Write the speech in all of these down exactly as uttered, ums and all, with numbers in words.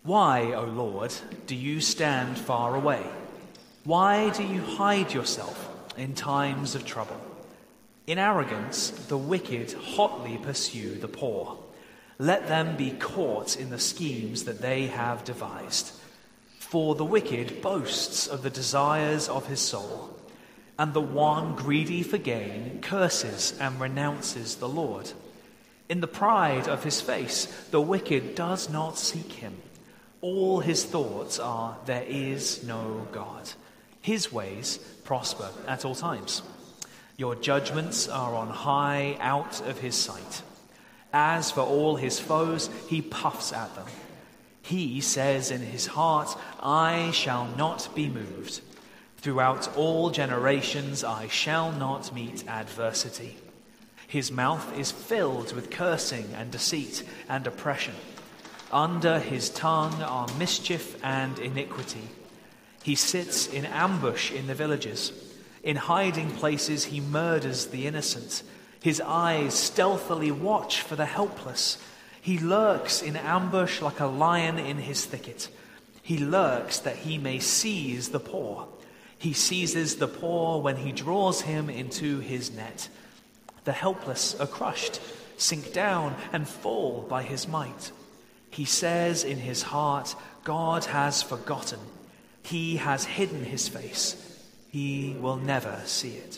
Why, O Lord, do you stand far away? Why do you hide yourself in times of trouble? In arrogance, the wicked hotly pursue the poor. Let them be caught in the schemes that they have devised. For the wicked boasts of the desires of his soul, and the one greedy for gain curses and renounces the Lord. In the pride of his face, the wicked does not seek him. All his thoughts are, there is no God. His ways prosper at all times. Your judgments are on high out of his sight. As for all his foes, he puffs at them. He says in his heart, I shall not be moved. Throughout all generations I shall not meet adversity. His mouth is filled with cursing and deceit and oppression. Under his tongue are mischief and iniquity. He sits in ambush in the villages. In hiding places he murders the innocent. His eyes stealthily watch for the helpless. He lurks in ambush like a lion in his thicket. He lurks that he may seize the poor. He seizes the poor when he draws him into his net. The helpless are crushed, sink down, and fall by his might. He says in his heart, God has forgotten. He has hidden his face. He will never see it.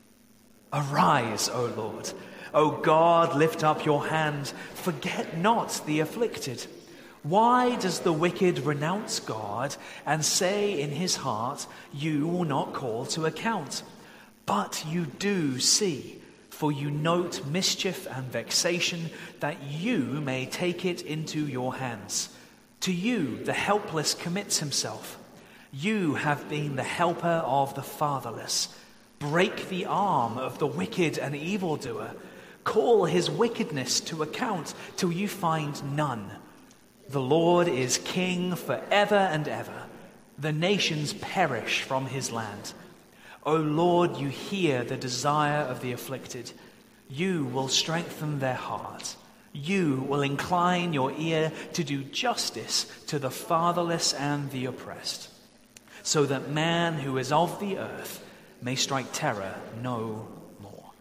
Arise, O Lord. O God, lift up your hand. Forget not the afflicted. Why does the wicked renounce God and say in his heart, you will not call to account? But you do see, for you note mischief and vexation, that you may take it into your hands. To you the helpless commits himself. You have been the helper of the fatherless. Break the arm of the wicked and evildoer. Call his wickedness to account till you find none. The Lord is king forever and ever. The nations perish from his land. O Lord, you hear the desire of the afflicted. You will strengthen their heart. You will incline your ear to do justice to the fatherless and the oppressed, so that man who is of the earth may strike terror no more.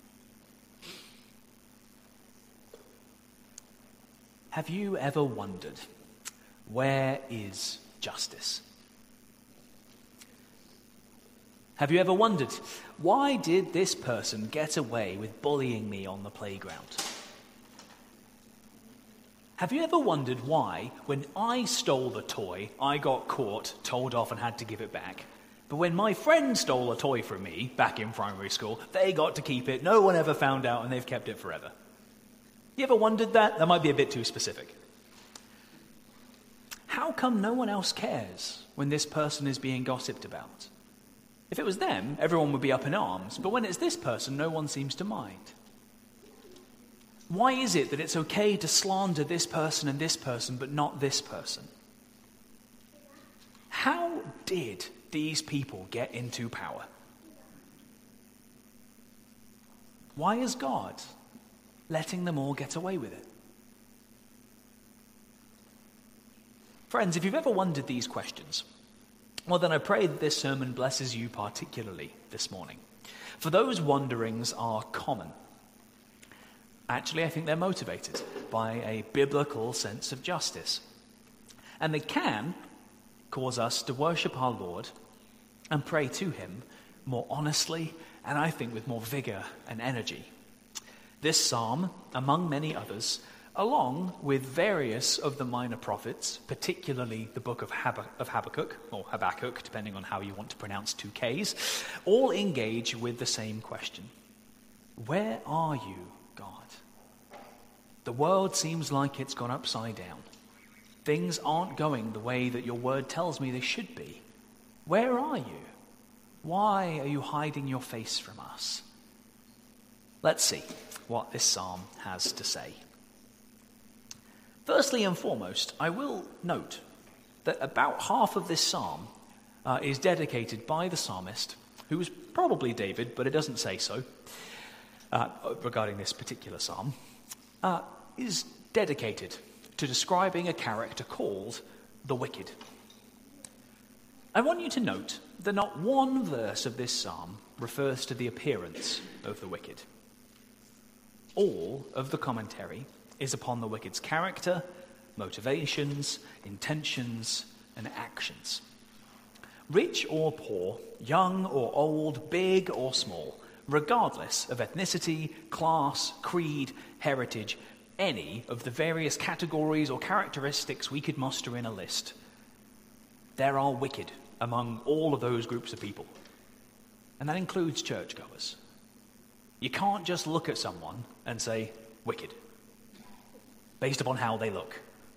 Have you ever wondered, where is justice? Have you ever wondered, why did this person get away with bullying me on the playground? Have you ever wondered why, when I stole the toy, I got caught, told off and had to give it back? But when my friend stole a toy from me back in primary school, they got to keep it, no one ever found out, and they've kept it forever. You ever wondered that? That might be a bit too specific. How come no one else cares when this person is being gossiped about? If it was them, everyone would be up in arms, but when it's this person, no one seems to mind. Why is it that it's okay to slander this person and this person, but not this person? How did these people get into power? Why is God letting them all get away with it? Friends, if you've ever wondered these questions, well, then I pray that this sermon blesses you particularly this morning. For those wonderings are common. Actually, I think they're motivated by a biblical sense of justice. And they can cause us to worship our Lord and pray to him more honestly and I think with more vigor and energy. This psalm, among many others, along with various of the minor prophets, particularly the book of, Hab- of Habakkuk, or Habakkuk, depending on how you want to pronounce two Ks, all engage with the same question. Where are you, God? The world seems like it's gone upside down. Things aren't going the way that your word tells me they should be. Where are you? Why are you hiding your face from us? Let's see what this psalm has to say. Firstly and foremost, I will note that about half of this psalm uh, is dedicated by the psalmist, who was probably David, but it doesn't say so, uh, regarding this particular psalm, uh, is dedicated to describing a character called the wicked. I want you to note that not one verse of this psalm refers to the appearance of the wicked. All of the commentary is upon the wicked's character, motivations, intentions, and actions. Rich or poor, young or old, big or small, regardless of ethnicity, class, creed, heritage, any of the various categories or characteristics we could muster in a list, there are wicked among all of those groups of people. And that includes churchgoers. You can't just look at someone and say, wicked, based upon how they look.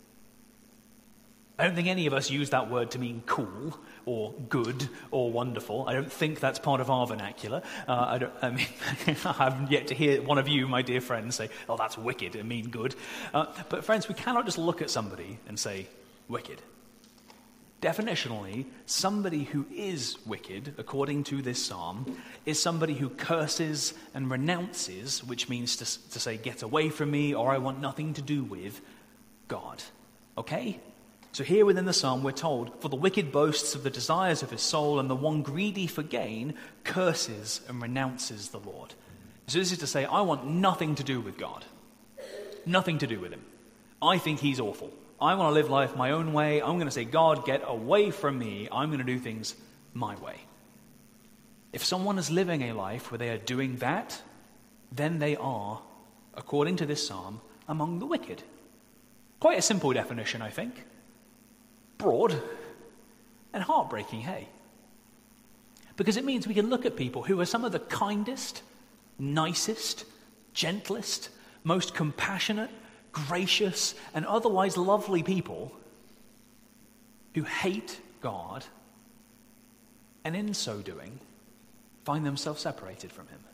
I don't think any of us use that word to mean cool or good or wonderful. I don't think that's part of our vernacular. Uh, I, don't, I mean, I haven't yet to hear one of you, my dear friends, say, oh, that's wicked and mean good. Uh, but friends, we cannot just look at somebody and say, wicked. Definitionally, somebody who is wicked, according to this psalm, is somebody who curses and renounces, which means to, to say, get away from me, or I want nothing to do with God. Okay? So here within the psalm, we're told, for the wicked boasts of the desires of his soul, and the one greedy for gain curses and renounces the Lord. So this is to say, I want nothing to do with God. Nothing to do with him. I think he's awful. I want to live life my own way. I'm going to say, God, get away from me. I'm going to do things my way. If someone is living a life where they are doing that, then they are, according to this psalm, among the wicked. Quite a simple definition, I think. Broad and heartbreaking, hey? Because it means we can look at people who are some of the kindest, nicest, gentlest, most compassionate, gracious, and otherwise lovely people who hate God, and in so doing, find themselves separated from him.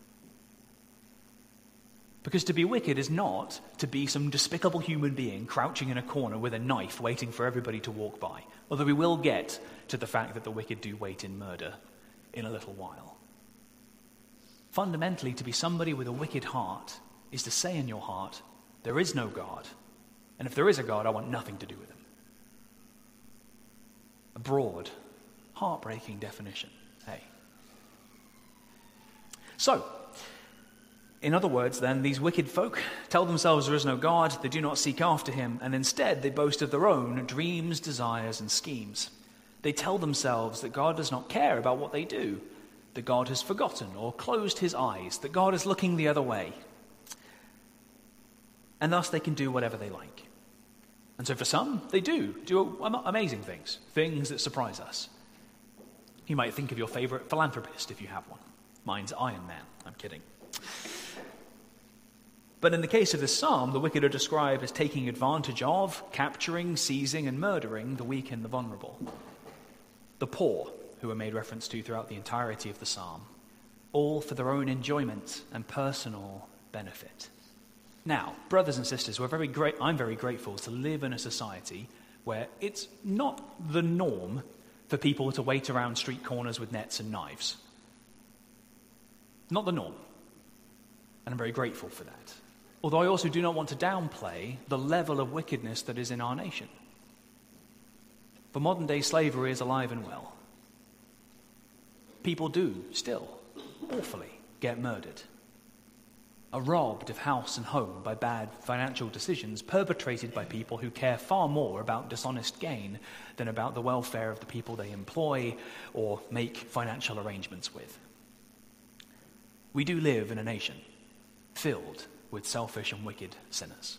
Because to be wicked is not to be some despicable human being crouching in a corner with a knife waiting for everybody to walk by. Although we will get to the fact that the wicked do wait in murder in a little while. Fundamentally, to be somebody with a wicked heart is to say in your heart, there is no God, and if there is a God, I want nothing to do with him. A broad, heartbreaking definition, hey? So, in other words, then, these wicked folk tell themselves there is no God, they do not seek after him, and instead they boast of their own dreams, desires, and schemes. They tell themselves that God does not care about what they do, that God has forgotten or closed his eyes, that God is looking the other way. And thus they can do whatever they like. And so for some, they do do amazing things, things that surprise us. You might think of your favorite philanthropist if you have one. Mine's Iron Man. I'm kidding. But in the case of this psalm, the wicked are described as taking advantage of, capturing, seizing, and murdering the weak and the vulnerable. The poor, who are made reference to throughout the entirety of the psalm, all for their own enjoyment and personal benefit. Now, brothers and sisters, we're very great. I'm very grateful to live in a society where it's not the norm for people to wait around street corners with nets and knives. Not the norm. And I'm very grateful for that. Although I also do not want to downplay the level of wickedness that is in our nation. For modern day slavery is alive and well. People do still awfully get murdered. Are robbed of house and home by bad financial decisions perpetrated by people who care far more about dishonest gain than about the welfare of the people they employ or make financial arrangements with. We do live in a nation filled with selfish and wicked sinners.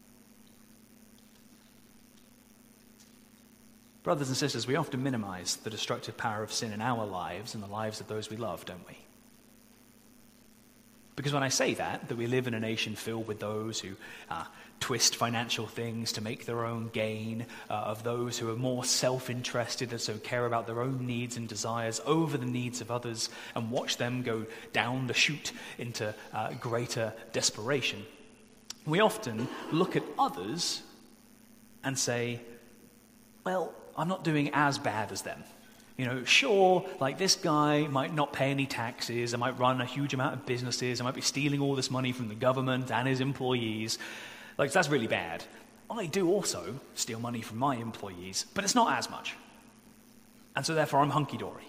Brothers and sisters, we often minimize the destructive power of sin in our lives and the lives of those we love, don't we? Because when I say that, that we live in a nation filled with those who uh, twist financial things to make their own gain, uh, of those who are more self-interested and so care about their own needs and desires over the needs of others and watch them go down the chute into uh, greater desperation, we often look at others and say, well, I'm not doing as bad as them. You know, sure, like this guy might not pay any taxes, I might run a huge amount of businesses, I might be stealing all this money from the government and his employees. Like, that's really bad. I do also steal money from my employees, but it's not as much. And so therefore I'm hunky-dory.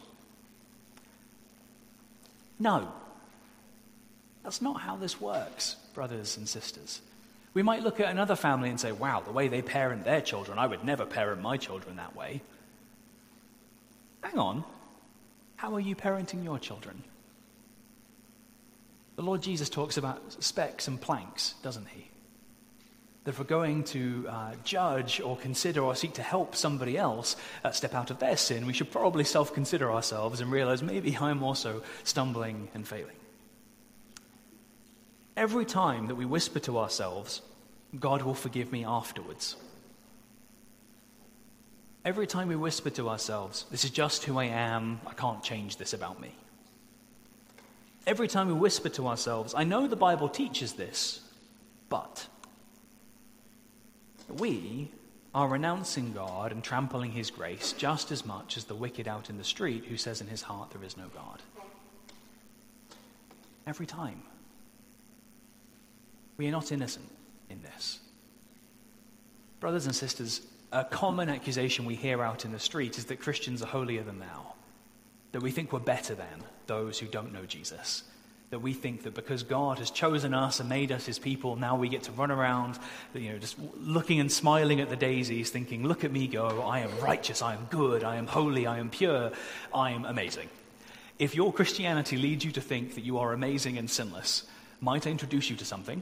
No. That's not how this works, brothers and sisters. We might look at another family and say, wow, the way they parent their children, I would never parent my children that way. Hang on. How are you parenting your children? The Lord Jesus talks about specks and planks, doesn't he? That if we're going to uh, judge or consider or seek to help somebody else uh, step out of their sin, we should probably self-consider ourselves and realize maybe I'm also stumbling and failing. Every time that we whisper to ourselves, God will forgive me afterwards. Every time we whisper to ourselves, this is just who I am, I can't change this about me. Every time we whisper to ourselves, I know the Bible teaches this, but we are renouncing God and trampling his grace just as much as the wicked out in the street who says in his heart there is no God. Every time. We are not innocent in this. Brothers and sisters, a common accusation we hear out in the street is that Christians are holier than thou, that we think we're better than those who don't know Jesus, that we think that because God has chosen us and made us his people, now we get to run around, you know, just looking and smiling at the daisies, thinking, look at me go, I am righteous, I am good, I am holy, I am pure, I am amazing. If your Christianity leads you to think that you are amazing and sinless, might I introduce you to something?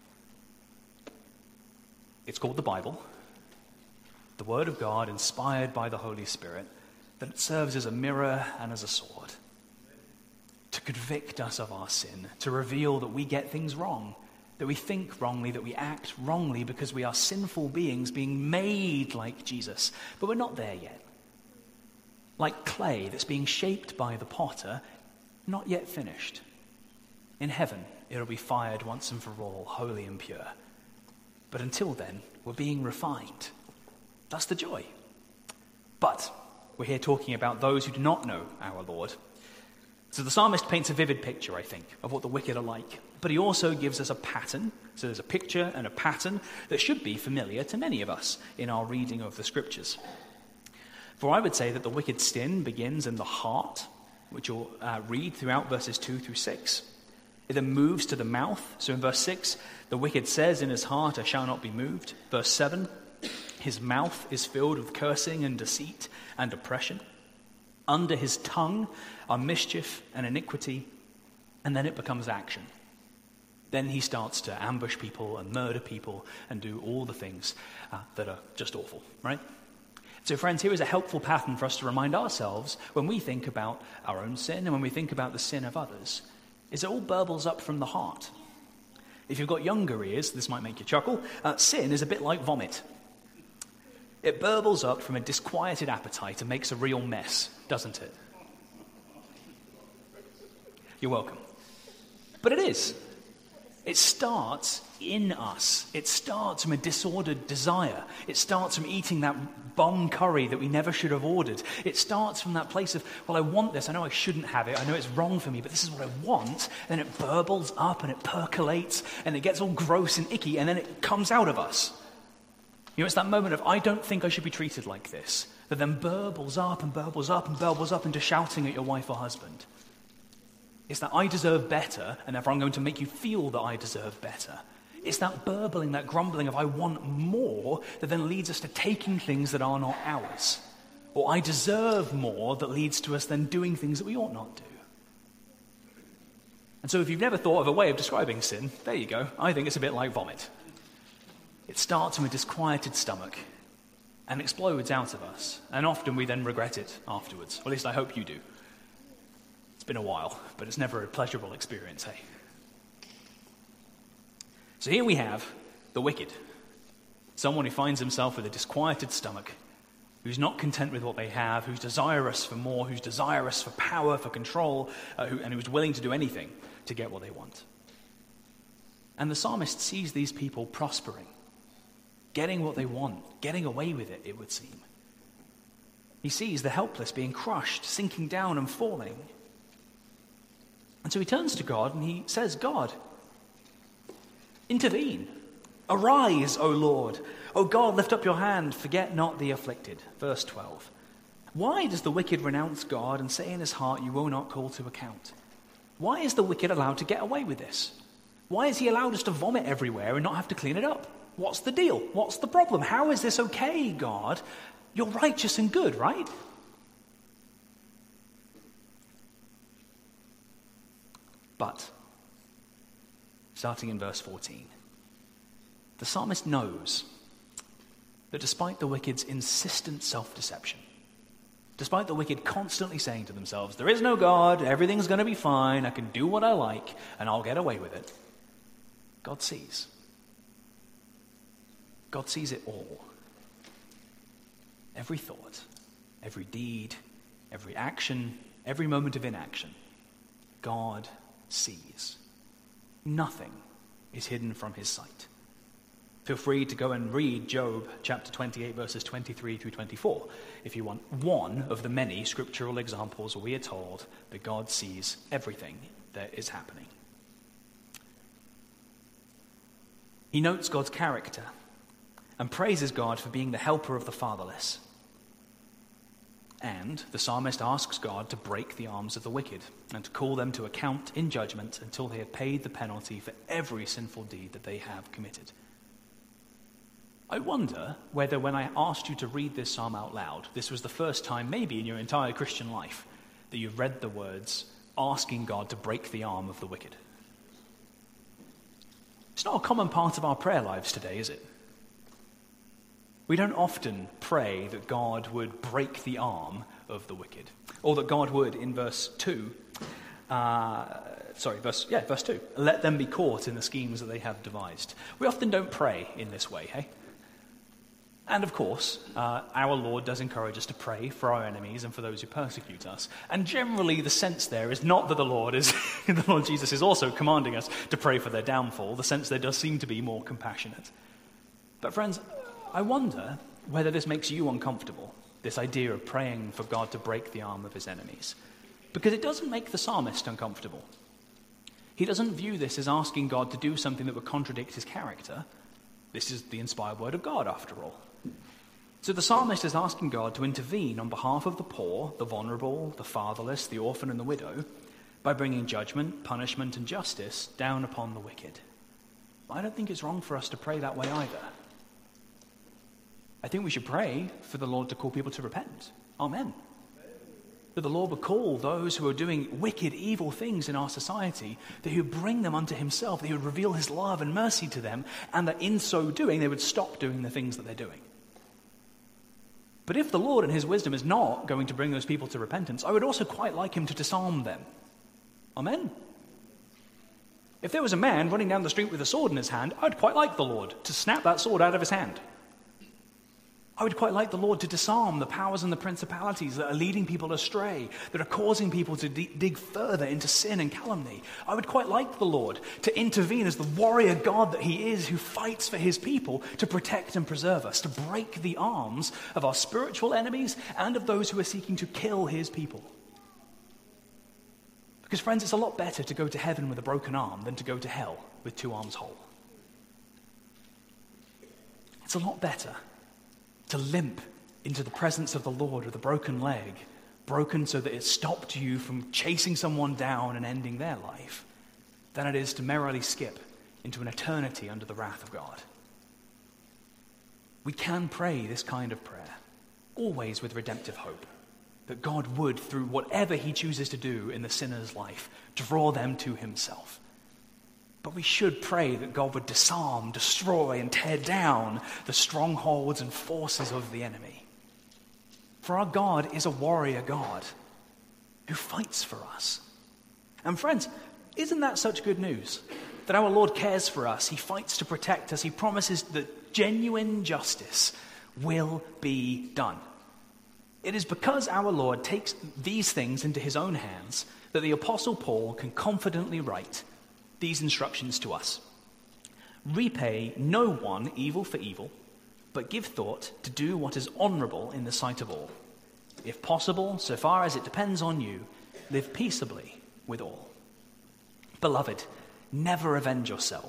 It's called the Bible, the Word of God inspired by the Holy Spirit, that it serves as a mirror and as a sword to convict us of our sin, to reveal that we get things wrong, that we think wrongly, that we act wrongly because we are sinful beings being made like Jesus, but we're not there yet. Like clay that's being shaped by the potter, not yet finished. In heaven, it'll be fired once and for all, holy and pure. But until then, we're being refined. That's the joy. But we're here talking about those who do not know our Lord. So the psalmist paints a vivid picture, I think, of what the wicked are like. But he also gives us a pattern. So there's a picture and a pattern that should be familiar to many of us in our reading of the scriptures. For I would say that the wicked sin begins in the heart, which you'll uh, read throughout verses two through six. It then moves to the mouth. So in verse six, the wicked says in his heart, I shall not be moved. Verse seven, his mouth is filled with cursing and deceit and oppression. Under his tongue are mischief and iniquity. And then it becomes action. Then he starts to ambush people and murder people and do all the things uh, that are just awful, right? So friends, here is a helpful pattern for us to remind ourselves when we think about our own sin and when we think about the sin of others, is it all burbles up from the heart. If you've got younger ears, this might make you chuckle. Uh, sin is a bit like vomit. It burbles up from a disquieted appetite and makes a real mess, doesn't it? You're welcome. But it is. It starts in us. It starts from a disordered desire. It starts from eating that bomb curry that we never should have ordered. It starts from that place of, well, I want this. I know I shouldn't have it. I know it's wrong for me, but this is what I want. And then it burbles up and it percolates and it gets all gross and icky and then it comes out of us. You know, it's that moment of, I don't think I should be treated like this, that then burbles up and burbles up and burbles up into shouting at your wife or husband. It's that I deserve better, and therefore I'm going to make you feel that I deserve better. It's that burbling, that grumbling of I want more that then leads us to taking things that are not ours. Or I deserve more that leads to us then doing things that we ought not do. And so if you've never thought of a way of describing sin, there you go. I think it's a bit like vomit. It starts from a disquieted stomach and explodes out of us. And often we then regret it afterwards. Or at least I hope you do. It's been a while, but it's never a pleasurable experience, hey? So here we have the wicked. Someone who finds himself with a disquieted stomach, who's not content with what they have, who's desirous for more, who's desirous for power, for control, uh, who, and who's willing to do anything to get what they want. And the psalmist sees these people prospering, getting what they want, getting away with it, it would seem. He sees the helpless being crushed, sinking down and falling. And so he turns to God and he says, God, intervene. Arise, O Lord. O God, lift up your hand. Forget not the afflicted. Verse twelve. Why does the wicked renounce God and say in his heart, you will not call to account? Why is the wicked allowed to get away with this? Why is he allowed us to vomit everywhere and not have to clean it up? What's the deal? What's the problem? How is this okay, God? You're righteous and good, right? But, starting in verse fourteen, the psalmist knows that despite the wicked's insistent self-deception, despite the wicked constantly saying to themselves, there is no God, everything's going to be fine, I can do what I like, and I'll get away with it, God sees. God sees it all. Every thought, every deed, every action, every moment of inaction, God sees. Nothing is hidden from his sight. Feel free to go and read Job chapter twenty-eight, verses twenty-three through twenty-four, if you want one of the many scriptural examples where we are told that God sees everything that is happening. He notes God's character and praises God for being the helper of the fatherless. And the psalmist asks God to break the arms of the wicked and to call them to account in judgment until they have paid the penalty for every sinful deed that they have committed. I wonder whether when I asked you to read this psalm out loud, this was the first time maybe in your entire Christian life that you've read the words asking God to break the arm of the wicked. It's not a common part of our prayer lives today, is it? We don't often pray that God would break the arm of the wicked, or that God would, in verse two, uh, sorry, verse yeah, verse two, let them be caught in the schemes that they have devised. We often don't pray in this way, hey? And of course, uh, our Lord does encourage us to pray for our enemies and for those who persecute us. And generally, the sense there is not that the Lord is, the Lord Jesus is also commanding us to pray for their downfall. The sense there does seem to be more compassionate. But friends, I wonder whether this makes you uncomfortable, this idea of praying for God to break the arm of his enemies. Because it doesn't make the psalmist uncomfortable. He doesn't view this as asking God to do something that would contradict his character. This is the inspired word of God, after all. So the psalmist is asking God to intervene on behalf of the poor, the vulnerable, the fatherless, the orphan and the widow, by bringing judgment, punishment and justice down upon the wicked. I don't think it's wrong for us to pray that way either. I think we should pray for the Lord to call people to repent. Amen. That the Lord would call those who are doing wicked, evil things in our society, that he would bring them unto himself, that he would reveal his love and mercy to them, and that in so doing they would stop doing the things that they're doing. But if the Lord in his wisdom is not going to bring those people to repentance, I would also quite like him to disarm them. Amen? If there was a man running down the street with a sword in his hand, I'd quite like the Lord to snap that sword out of his hand. I would quite like the Lord to disarm the powers and the principalities that are leading people astray, that are causing people to d- dig further into sin and calumny. I would quite like the Lord to intervene as the warrior God that he is, who fights for his people to protect and preserve us, to break the arms of our spiritual enemies and of those who are seeking to kill his people. Because, friends, it's a lot better to go to heaven with a broken arm than to go to hell with two arms whole. It's a lot better to limp into the presence of the Lord with a broken leg, broken so that it stopped you from chasing someone down and ending their life, than it is to merrily skip into an eternity under the wrath of God. We can pray this kind of prayer, always with redemptive hope, that God would, through whatever he chooses to do in the sinner's life, draw them to himself. But we should pray that God would disarm, destroy, and tear down the strongholds and forces of the enemy. For our God is a warrior God who fights for us. And friends, isn't that such good news? That our Lord cares for us, he fights to protect us, he promises that genuine justice will be done. It is because our Lord takes these things into his own hands that the Apostle Paul can confidently write these instructions to us. Repay no one evil for evil, but give thought to do what is honorable in the sight of all. If possible, so far as it depends on you, live peaceably with all. Beloved, never avenge yourselves,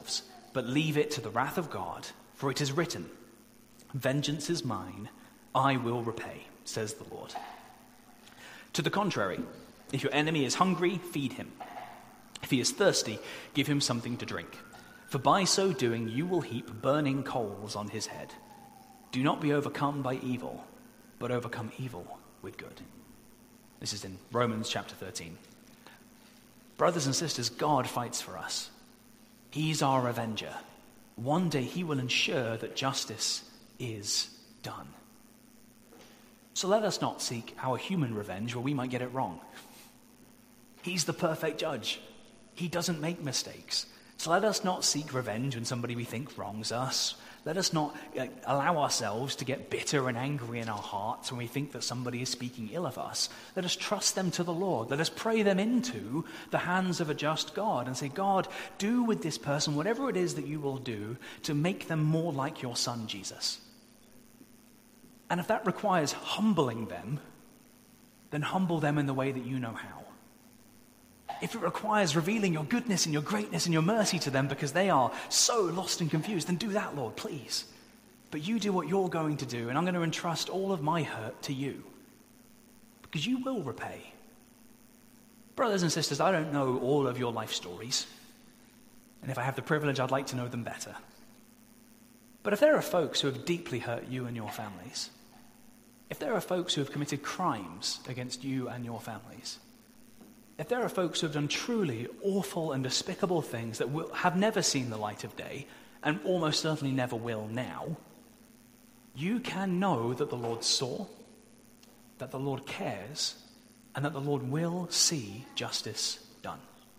but leave it to the wrath of God, for it is written, 'Vengeance is mine, I will repay,' says the Lord. To the contrary, if your enemy is hungry, feed him. If he is thirsty, give him something to drink. For by so doing you will heap burning coals on his head. Do not be overcome by evil, but overcome evil with good." This is in Romans chapter thirteen. Brothers and sisters, God fights for us. He's our avenger. One day he will ensure that justice is done. So let us not seek our human revenge where we might get it wrong. He's the perfect judge. He doesn't make mistakes. So let us not seek revenge when somebody we think wrongs us. Let us not uh, allow ourselves to get bitter and angry in our hearts when we think that somebody is speaking ill of us. Let us trust them to the Lord. Let us pray them into the hands of a just God and say, "God, do with this person whatever it is that you will do to make them more like your son, Jesus." And if that requires humbling them, then humble them in the way that you know how. If it requires revealing your goodness and your greatness and your mercy to them because they are so lost and confused, then do that, Lord, please. But you do what you're going to do, and I'm going to entrust all of my hurt to you, because you will repay. Brothers and sisters, I don't know all of your life stories, and if I have the privilege, I'd like to know them better. But if there are folks who have deeply hurt you and your families, if there are folks who have committed crimes against you and your families, if there are folks who have done truly awful and despicable things that will, have never seen the light of day, and almost certainly never will now, you can know that the Lord saw, that the Lord cares, and that the Lord will see justice done.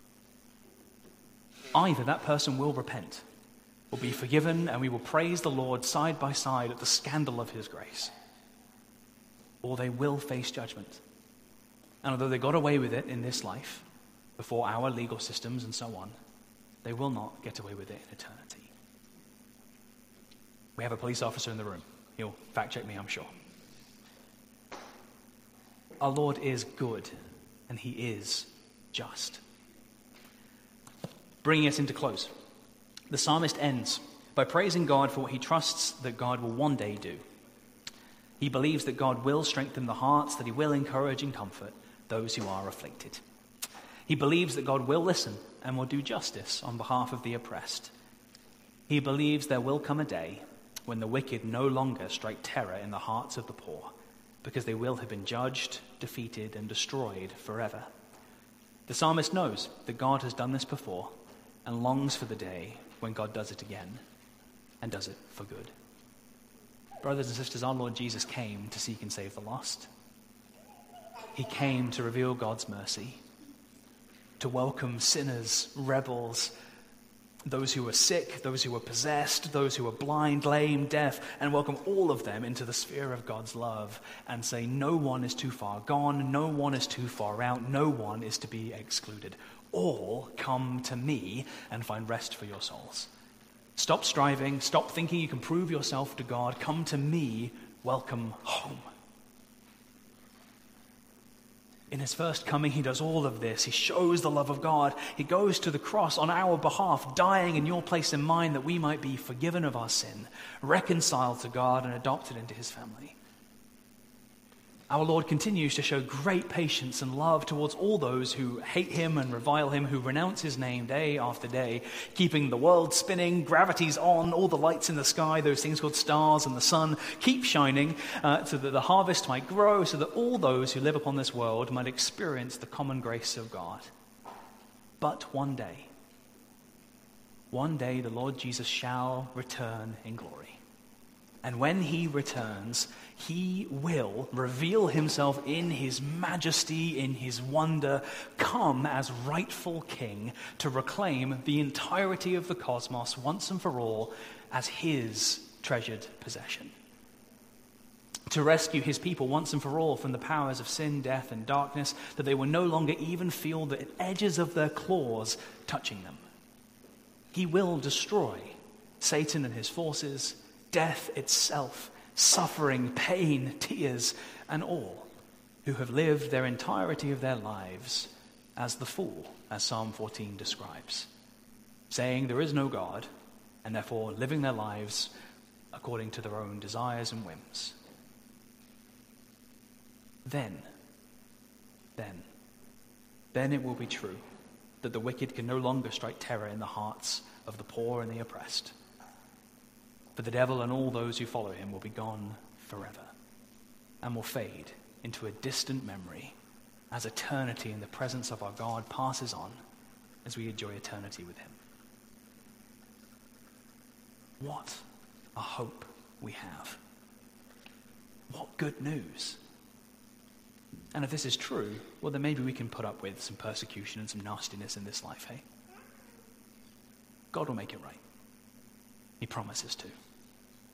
Either that person will repent, will be forgiven, and we will praise the Lord side by side at the scandal of his grace, or they will face judgment. And although they got away with it in this life, before our legal systems and so on, they will not get away with it in eternity. We have a police officer in the room. He'll fact check me, I'm sure. Our Lord is good, and he is just. Bringing us into close, the psalmist ends by praising God for what he trusts that God will one day do. He believes that God will strengthen the hearts, that he will encourage and comfort those who are afflicted. He believes that God will listen and will do justice on behalf of the oppressed. He believes there will come a day when the wicked no longer strike terror in the hearts of the poor, because they will have been judged, defeated, and destroyed forever. The psalmist knows that God has done this before and longs for the day when God does it again and does it for good. Brothers and sisters, our Lord Jesus came to seek and save the lost. He came to reveal God's mercy, to welcome sinners, rebels, those who were sick, those who were possessed, those who were blind, lame, deaf, and welcome all of them into the sphere of God's love and say, no one is too far gone, no one is too far out, no one is to be excluded. All come to me and find rest for your souls. Stop striving, stop thinking you can prove yourself to God. Come to me, welcome home. In his first coming, he does all of this. He shows the love of God. He goes to the cross on our behalf, dying in your place and mine, that we might be forgiven of our sin, reconciled to God, and adopted into his family. Our Lord continues to show great patience and love towards all those who hate him and revile him, who renounce his name day after day, keeping the world spinning, gravity's on, all the lights in the sky, those things called stars and the sun, keep shining uh, so that the harvest might grow, so that all those who live upon this world might experience the common grace of God. But one day, one day the Lord Jesus shall return in glory. And when he returns, he will reveal himself in his majesty, in his wonder, come as rightful king to reclaim the entirety of the cosmos once and for all as his treasured possession. To rescue his people once and for all from the powers of sin, death, and darkness, that they will no longer even feel the edges of their claws touching them. He will destroy Satan and his forces, death itself, suffering, pain, tears, and all who have lived their entirety of their lives as the fool, as Psalm fourteen describes, saying there is no God, and therefore living their lives according to their own desires and whims. Then, then, then it will be true that the wicked can no longer strike terror in the hearts of the poor and the oppressed. For the devil and all those who follow him will be gone forever and will fade into a distant memory as eternity in the presence of our God passes on as we enjoy eternity with him. What a hope we have. What good news. And if this is true, well, then maybe we can put up with some persecution and some nastiness in this life, hey? God will make it right. He promises to.